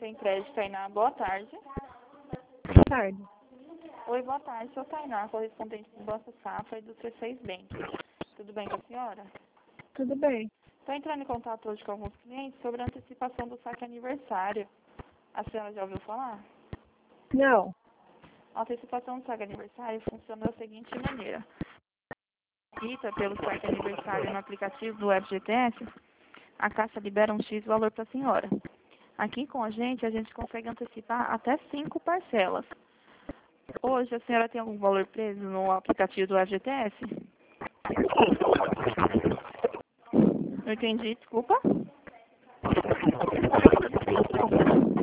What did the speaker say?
Crédito, Tainá. Boa tarde. Boa tarde. Oi, boa tarde. Sou Tainá, correspondente do Banco Safra e do C6 Bank. Tudo bem com a senhora? Tudo bem. Estou entrando em contato hoje com alguns clientes sobre a antecipação do saque aniversário. A senhora já ouviu falar? Não. A antecipação do saque aniversário funciona da seguinte maneira. Cita pelo saque aniversário no aplicativo do FGTS, a Caixa libera um X valor para a senhora. Aqui com a gente consegue antecipar até 5 parcelas. Hoje, a senhora tem algum valor preso no aplicativo do FGTS? Não entendi, desculpa.